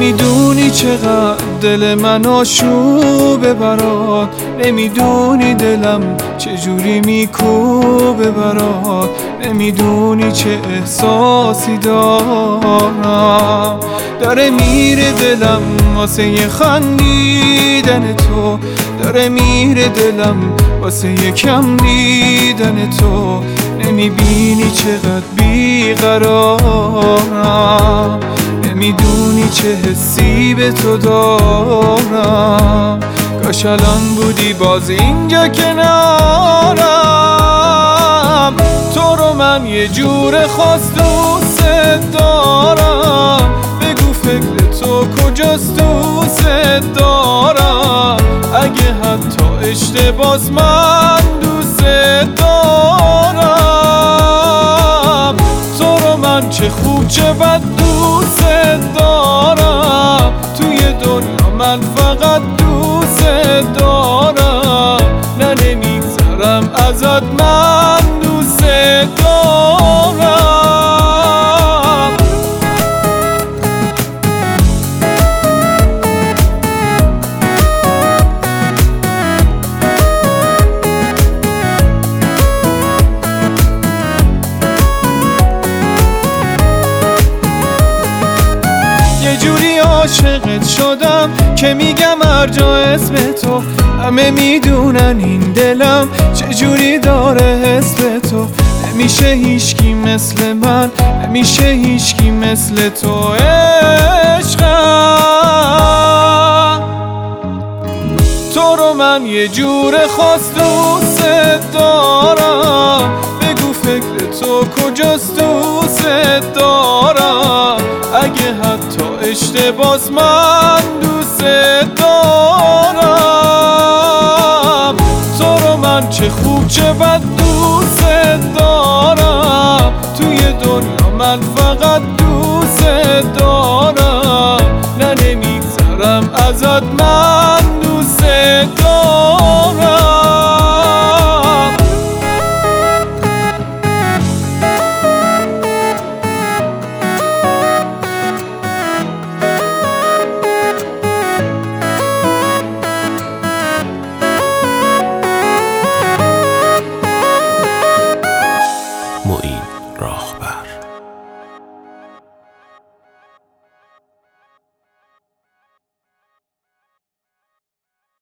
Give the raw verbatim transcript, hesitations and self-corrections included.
نمیدونی چقدر دل من آشوبه برات، نمیدونی دلم چجوری میکوبه برات، نمیدونی چه احساسی دارم. داره میره دلم واسه یه خندیدن تو، داره میره دلم واسه یه کم دیدن تو. نمیبینی چقدر بیقرارم، نمیدونی چه حسی به تو دارم. کاش الان بودی باز اینجا کنارم. تو رو من یه جور خاص دوست دارم، بگو فکر تو کجاست دوست دارم. اگه حتی اشتباس من دوست دارم. تو رو من چه خوب چه بد دوست دارم. توی دنیا من فقط دوست دارم. نه نمیگذرم ازت، من دوست دارم. یه جوری عاشقت شدم که میگم هر جا اسم تو، همه میدونن این دلم چجوری داره حس به تو. نمیشه هیچکی مثل من، نمیشه هیچکی مثل تو عشقم. تو رو من یه جور خاص دوست دارم، بگو فکر تو کجاست دوست دارم. اگه حتی اشتباس من دوست دارم. تو رو من چه خوب چه بد